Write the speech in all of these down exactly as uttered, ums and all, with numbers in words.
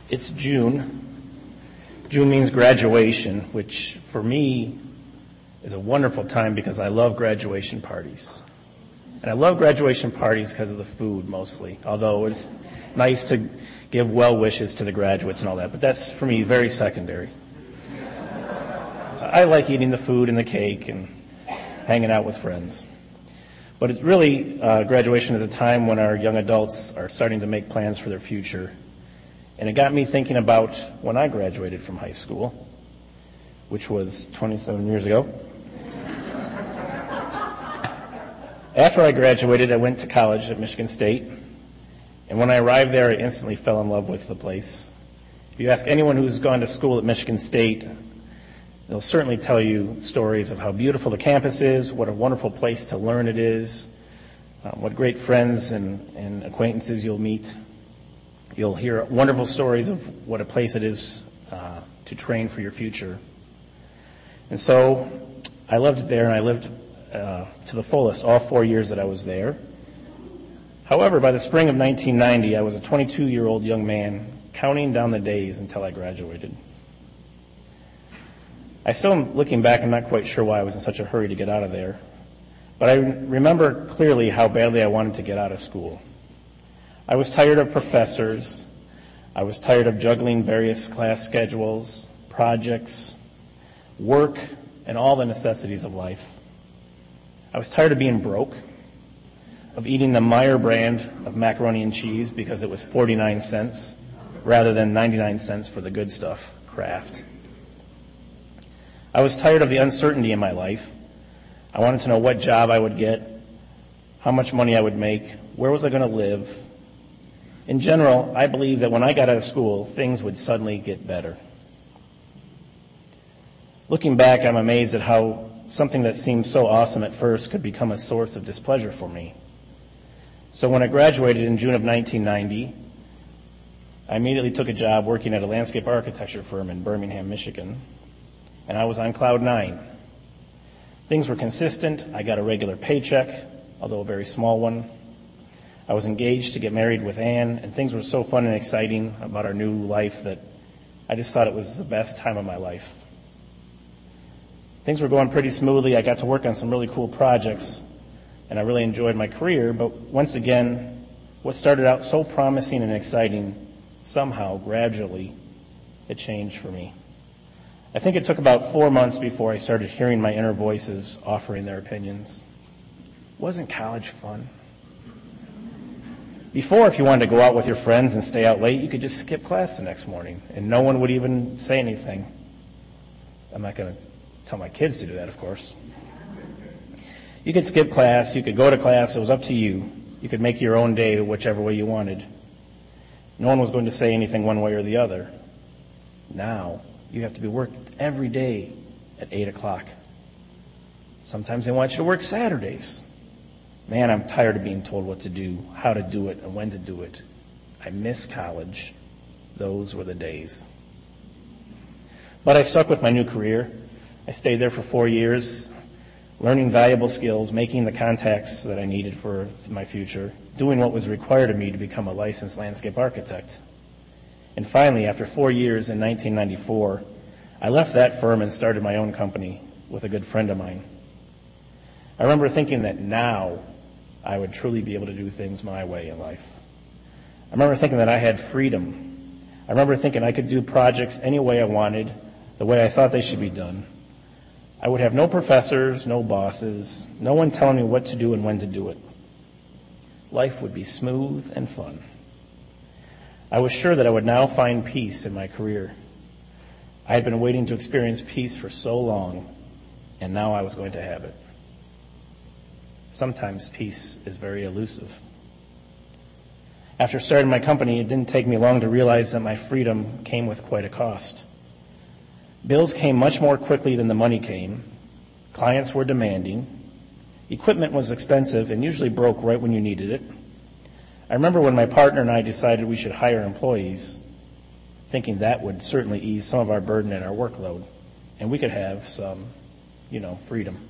It's June. June means graduation, which for me is a wonderful time because I love graduation parties. And I love graduation parties because of the food mostly, although it's nice to give well wishes to the graduates and all that, but that's for me very secondary. I like eating the food and the cake and hanging out with friends. But it's really, uh, graduation is a time when our young adults are starting to make plans for their future. And it got me thinking about when I graduated from high school, which was twenty-seven years ago. After I graduated, I went to college at Michigan State. And when I arrived there, I instantly fell in love with the place. If you ask anyone who's gone to school at Michigan State, they'll certainly tell you stories of how beautiful the campus is, what a wonderful place to learn it is, uh, what great friends and, and acquaintances you'll meet. You'll hear wonderful stories of what a place it is uh, to train for your future. And so I loved it there, and I lived uh, to the fullest all four years that I was there. However, by the spring of nineteen ninety, I was a twenty-two-year-old young man counting down the days until I graduated. I still am looking back, I'm not quite sure why I was in such a hurry to get out of there. But I remember clearly how badly I wanted to get out of school. I was tired of professors. I was tired of juggling various class schedules, projects, work, and all the necessities of life. I was tired of being broke, of eating the Meyer brand of macaroni and cheese because it was forty-nine cents rather than ninety-nine cents for the good stuff, Kraft. I was tired of the uncertainty in my life. I wanted to know what job I would get, how much money I would make, where was I going to live. In general, I believed that when I got out of school, things would suddenly get better. Looking back, I'm amazed at how something that seemed so awesome at first could become a source of displeasure for me. So when I graduated in June of nineteen ninety, I immediately took a job working at a landscape architecture firm in Birmingham, Michigan, and I was on cloud nine. Things were consistent. I got a regular paycheck, although a very small one. I was engaged to get married with Ann, and things were so fun and exciting about our new life that I just thought it was the best time of my life. Things were going pretty smoothly. I got to work on some really cool projects, and I really enjoyed my career, but once again, what started out so promising and exciting, somehow, gradually, it changed for me. I think it took about four months before I started hearing my inner voices offering their opinions. Wasn't college fun? Before, if you wanted to go out with your friends and stay out late, you could just skip class the next morning, and no one would even say anything. I'm not going to tell my kids to do that, of course. You could skip class, you could go to class, it was up to you. You could make your own day whichever way you wanted. No one was going to say anything one way or the other. Now, you have to be worked every day at eight o'clock. Sometimes they want you to work Saturdays. Man, I'm tired of being told what to do, how to do it, and when to do it. I miss college. Those were the days. But I stuck with my new career. I stayed there for four years, learning valuable skills, making the contacts that I needed for my future, doing what was required of me to become a licensed landscape architect. And finally, after four years in nineteen ninety-four, I left that firm and started my own company with a good friend of mine. I remember thinking that now I would truly be able to do things my way in life. I remember thinking that I had freedom. I remember thinking I could do projects any way I wanted, the way I thought they should be done. I would have no professors, no bosses, no one telling me what to do and when to do it. Life would be smooth and fun. I was sure that I would now find peace in my career. I had been waiting to experience peace for so long, and now I was going to have it. Sometimes peace is very elusive. After starting my company, it didn't take me long to realize that my freedom came with quite a cost. Bills came much more quickly than the money came. Clients were demanding. Equipment was expensive and usually broke right when you needed it. I remember when my partner and I decided we should hire employees, thinking that would certainly ease some of our burden and our workload, and we could have some, you know, freedom.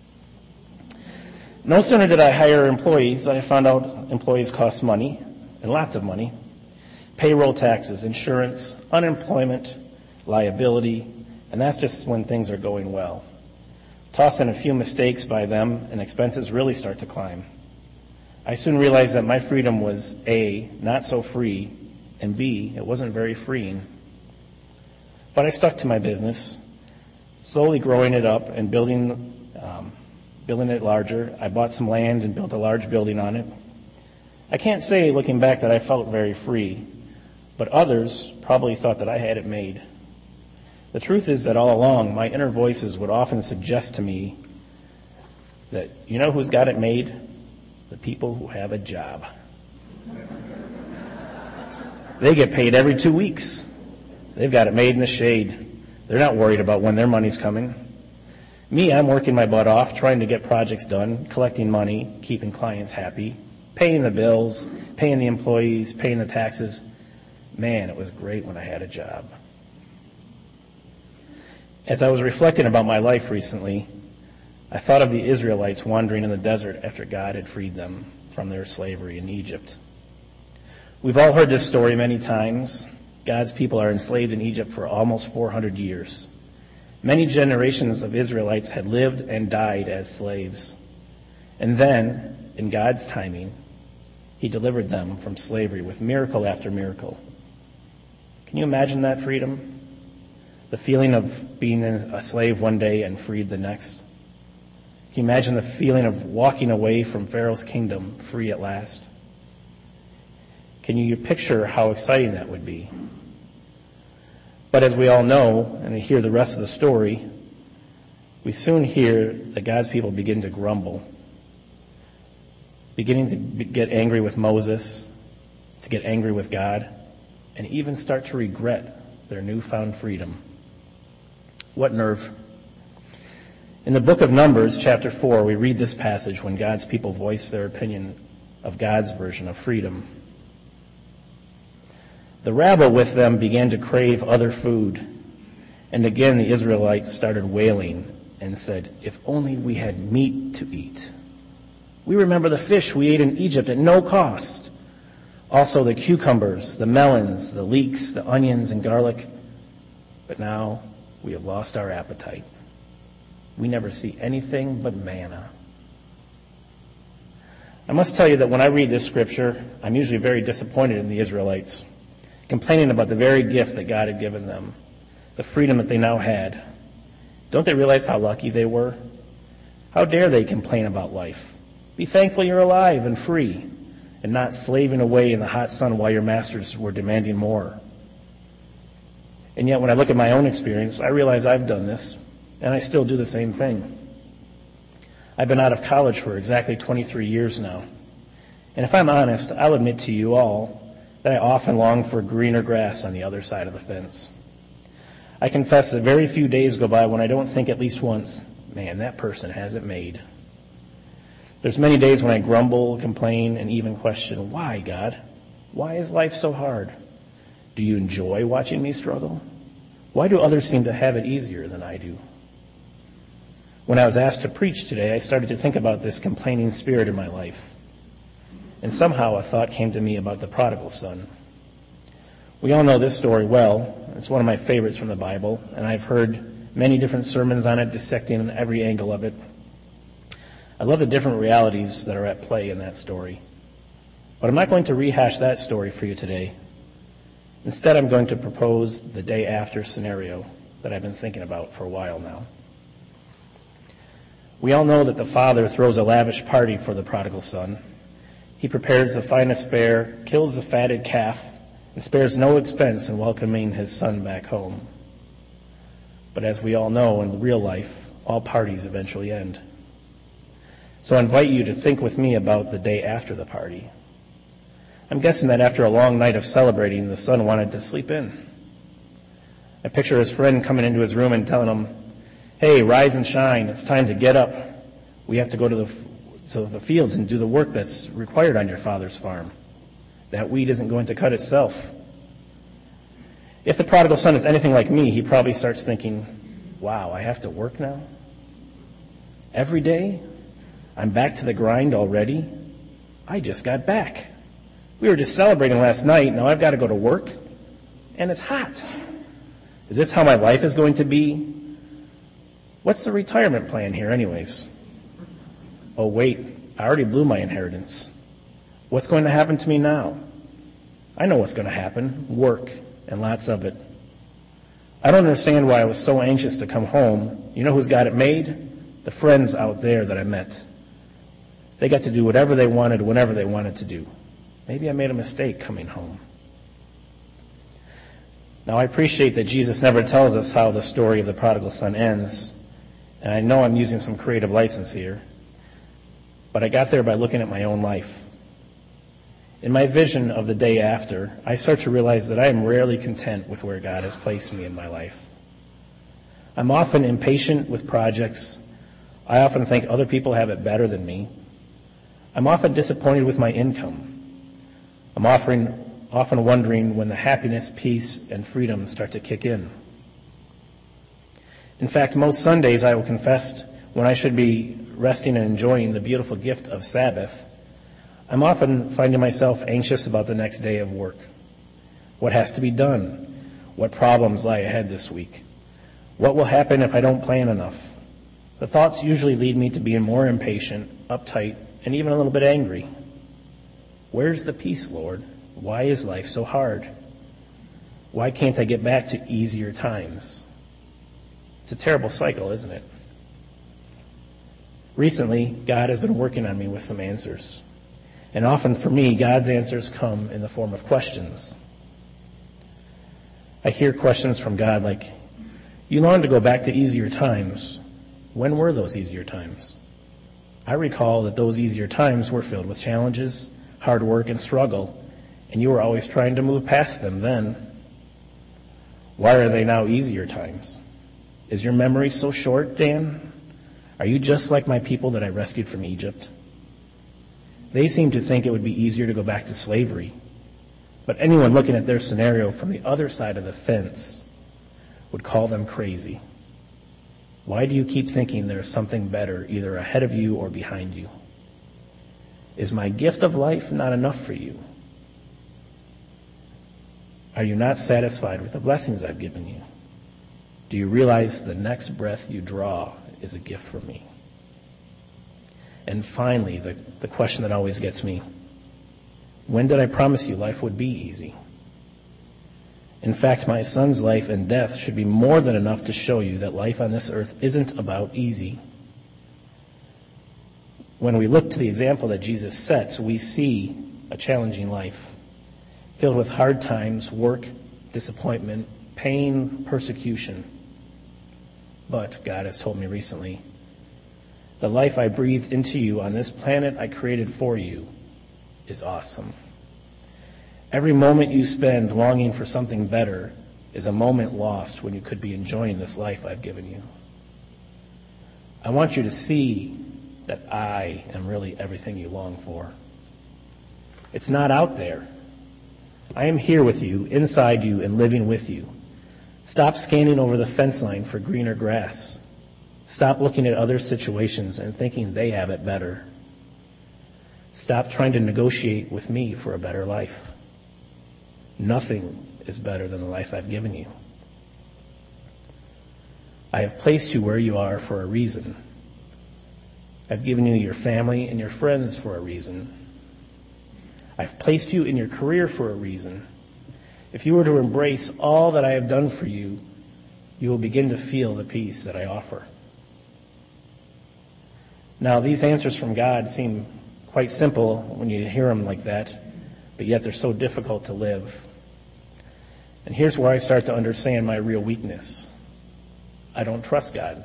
No sooner did I hire employees than I found out employees cost money, and lots of money. payroll taxes, insurance, unemployment, liability, and that's just when things are going well. Toss in a few mistakes by them, and expenses really start to climb. I soon realized that my freedom was A, not so free, and B, it wasn't very freeing. But I stuck to my business, slowly growing it up and building, um, building it larger. I bought some land and built a large building on it. I can't say, looking back, that I felt very free, but others probably thought that I had it made. The truth is that all along, my inner voices would often suggest to me that, you know who's got it made? The people who have a job. They get paid every two weeks. They've got it made in the shade. They're not worried about when their money's coming. Me, I'm working my butt off, trying to get projects done, collecting money, keeping clients happy, paying the bills, paying the employees, paying the taxes. Man, it was great when I had a job. As I was reflecting about my life recently, I thought of the Israelites wandering in the desert after God had freed them from their slavery in Egypt. We've all heard this story many times. God's people are enslaved in Egypt for almost four hundred years. Many generations of Israelites had lived and died as slaves. And then, in God's timing, he delivered them from slavery with miracle after miracle. Can you imagine that freedom? The feeling of being a slave one day and freed the next? Can you imagine the feeling of walking away from Pharaoh's kingdom free at last? Can you picture how exciting that would be? But as we all know, and we hear the rest of the story, we soon hear that God's people begin to grumble, beginning to get angry with Moses, to get angry with God, and even start to regret their newfound freedom. What nerve. In the book of Numbers, chapter four, we read this passage when God's people voice their opinion of God's version of freedom. The rabble with them began to crave other food, and again the Israelites started wailing and said, "If only we had meat to eat. We remember the fish we ate in Egypt at no cost. Also the cucumbers, the melons, the leeks, the onions and garlic. But now we have lost our appetite. We never see anything but manna." I must tell you that when I read this scripture, I'm usually very disappointed in the Israelites, complaining about the very gift that God had given them, the freedom that they now had. Don't they realize how lucky they were? How dare they complain about life? Be thankful you're alive and free, and not slaving away in the hot sun while your masters were demanding more. And yet when I look at my own experience, I realize I've done this, and I still do the same thing. I've been out of college for exactly twenty-three years now. And if I'm honest, I'll admit to you all that I often long for greener grass on the other side of the fence. I confess that very few days go by when I don't think at least once, man, that person has it made. There's many days when I grumble, complain, and even question, why, God? Why is life so hard? Do you enjoy watching me struggle? Why do others seem to have it easier than I do? When I was asked to preach today, I started to think about this complaining spirit in my life. And somehow a thought came to me about the prodigal son. We all know this story well. It's one of my favorites from the Bible, and I've heard many different sermons on it, dissecting every angle of it. I love the different realities that are at play in that story. But I'm not going to rehash that story for you today. Instead, I'm going to propose the day after scenario that I've been thinking about for a while now. We all know that the father throws a lavish party for the prodigal son. He prepares the finest fare, kills the fatted calf, and spares no expense in welcoming his son back home. But as we all know, in real life, all parties eventually end. So I invite you to think with me about the day after the party. I'm guessing that after a long night of celebrating, the son wanted to sleep in. I picture his friend coming into his room and telling him, "Hey, rise and shine. It's time to get up. We have to go to the, to the fields and do the work that's required on your father's farm. That weed isn't going to cut itself." If the prodigal son is anything like me, he probably starts thinking, wow, I have to work now? Every day? I'm back to the grind already? I just got back. We were just celebrating last night. Now I've got to go to work, and it's hot. Is this how my life is going to be? What's the retirement plan here anyways? Oh, wait, I already blew my inheritance. What's going to happen to me now? I know what's going to happen. Work, and lots of it. I don't understand why I was so anxious to come home. You know who's got it made? The friends out there that I met. They got to do whatever they wanted, whenever they wanted to do. Maybe I made a mistake coming home. Now, I appreciate that Jesus never tells us how the story of the prodigal son ends, and I know I'm using some creative license here, but I got there by looking at my own life. In my vision of the day after, I start to realize that I am rarely content with where God has placed me in my life. I'm often impatient with projects. I often think other people have it better than me. I'm often disappointed with my income. I'm offering, often wondering when the happiness, peace, and freedom start to kick in. In fact, most Sundays, I will confess, when I should be resting and enjoying the beautiful gift of Sabbath, I'm often finding myself anxious about the next day of work. What has to be done? What problems lie ahead this week? What will happen if I don't plan enough? The thoughts usually lead me to being more impatient, uptight, and even a little bit angry. Where's the peace, Lord? Why is life so hard? Why can't I get back to easier times? It's a terrible cycle, isn't it? Recently, God has been working on me with some answers. And often for me, God's answers come in the form of questions. I hear questions from God like, you long to go back to easier times. When were those easier times? I recall that those easier times were filled with challenges, hard work, and struggle, and you were always trying to move past them then. Why are they now easier times? Is your memory so short, Dan? Are you just like my people that I rescued from Egypt? They seem to think it would be easier to go back to slavery, but anyone looking at their scenario from the other side of the fence would call them crazy. Why do you keep thinking there's something better either ahead of you or behind you? Is my gift of life not enough for you? Are you not satisfied with the blessings I've given you? Do you realize the next breath you draw is a gift from me? And finally, the, the question that always gets me, when did I promise you life would be easy? In fact, my son's life and death should be more than enough to show you that life on this earth isn't about easy. When we look to the example that Jesus sets, we see a challenging life filled with hard times, work, disappointment, pain, persecution. But God has told me recently, the life I breathed into you on this planet I created for you is awesome. Every moment you spend longing for something better is a moment lost when you could be enjoying this life I've given you. I want you to see that I am really everything you long for. It's not out there. I am here with you, inside you, and living with you. Stop scanning over the fence line for greener grass. Stop looking at other situations and thinking they have it better. Stop trying to negotiate with me for a better life. Nothing is better than the life I've given you. I have placed you where you are for a reason. I've given you your family and your friends for a reason. I've placed you in your career for a reason. If you were to embrace all that I have done for you, you will begin to feel the peace that I offer. Now, these answers from God seem quite simple when you hear them like that, but yet they're so difficult to live. And here's where I start to understand my real weakness. I don't trust God.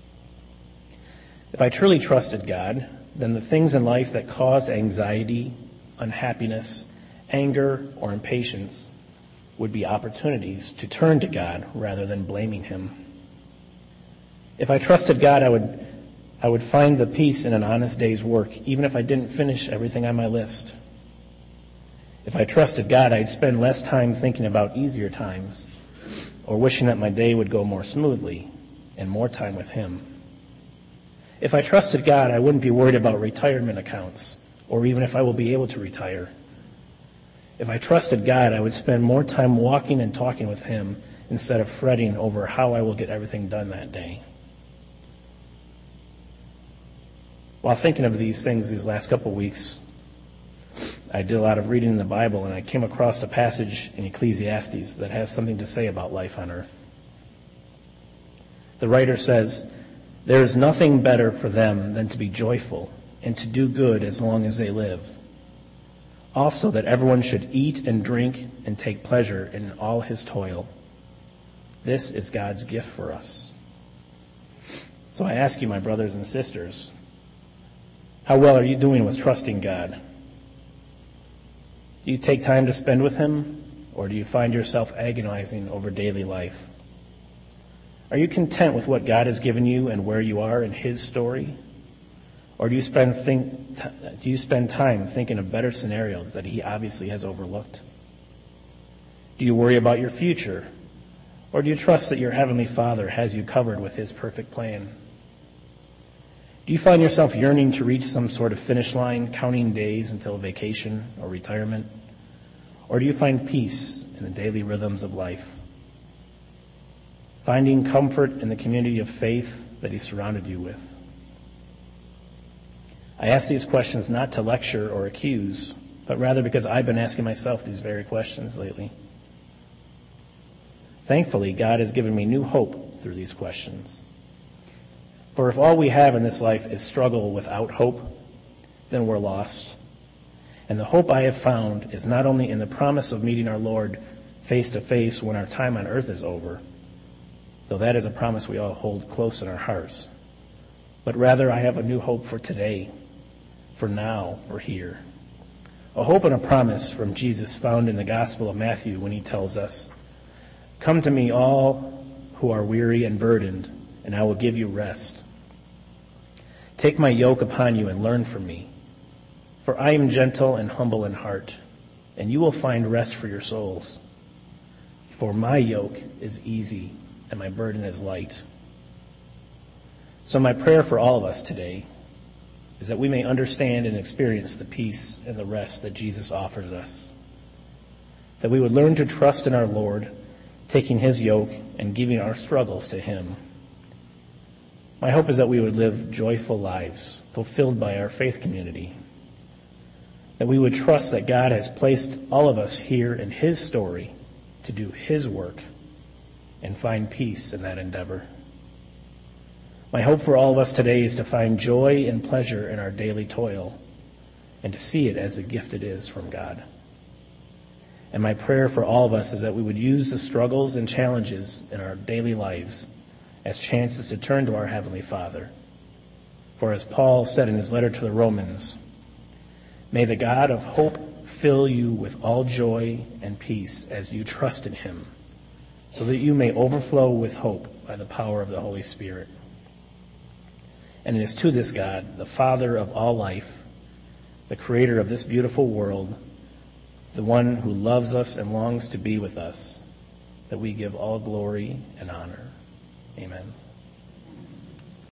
If I truly trusted God, then the things in life that cause anxiety, unhappiness, anger, or impatience would be opportunities to turn to God rather than blaming him. If I trusted God, I would, I would find the peace in an honest day's work, even if I didn't finish everything on my list. If I trusted God, I'd spend less time thinking about easier times or wishing that my day would go more smoothly and more time with him. If I trusted God, I wouldn't be worried about retirement accounts or even if I will be able to retire. If I trusted God, I would spend more time walking and talking with him instead of fretting over how I will get everything done that day. While thinking of these things these last couple of weeks, I did a lot of reading in the Bible, and I came across a passage in Ecclesiastes that has something to say about life on earth. The writer says, "There is nothing better for them than to be joyful and to do good as long as they live. Also that everyone should eat and drink and take pleasure in all his toil. This is God's gift for us." So I ask you, my brothers and sisters, how well are you doing with trusting God? Do you take time to spend with him, or do you find yourself agonizing over daily life? Are you content with what God has given you and where you are in his story? Or do you spend think, do you spend time thinking of better scenarios that he obviously has overlooked? Do you worry about your future? Or do you trust that your Heavenly Father has you covered with his perfect plan? Do you find yourself yearning to reach some sort of finish line, counting days until vacation or retirement? Or do you find peace in the daily rhythms of life, finding comfort in the community of faith that he surrounded you with? I ask these questions not to lecture or accuse, but rather because I've been asking myself these very questions lately. Thankfully, God has given me new hope through these questions. For if all we have in this life is struggle without hope, then we're lost. And the hope I have found is not only in the promise of meeting our Lord face to face when our time on earth is over, though that is a promise we all hold close in our hearts, but rather I have a new hope for today, for now, for here. A hope and a promise from Jesus found in the Gospel of Matthew when he tells us, "Come to me all who are weary and burdened, and I will give you rest. Take my yoke upon you and learn from me, for I am gentle and humble in heart, and you will find rest for your souls. For my yoke is easy and my burden is light." So my prayer for all of us today is that we may understand and experience the peace and the rest that Jesus offers us, that we would learn to trust in our Lord, taking his yoke and giving our struggles to him. My hope is that we would live joyful lives, fulfilled by our faith community, that we would trust that God has placed all of us here in his story to do his work and find peace in that endeavor. My hope for all of us today is to find joy and pleasure in our daily toil and to see it as the gift it is from God. And my prayer for all of us is that we would use the struggles and challenges in our daily lives as chances to turn to our Heavenly Father. For as Paul said in his letter to the Romans, "May the God of hope fill you with all joy and peace as you trust in him, so that you may overflow with hope by the power of the Holy Spirit." And it is to this God, the Father of all life, the creator of this beautiful world, the one who loves us and longs to be with us, that we give all glory and honor. Amen.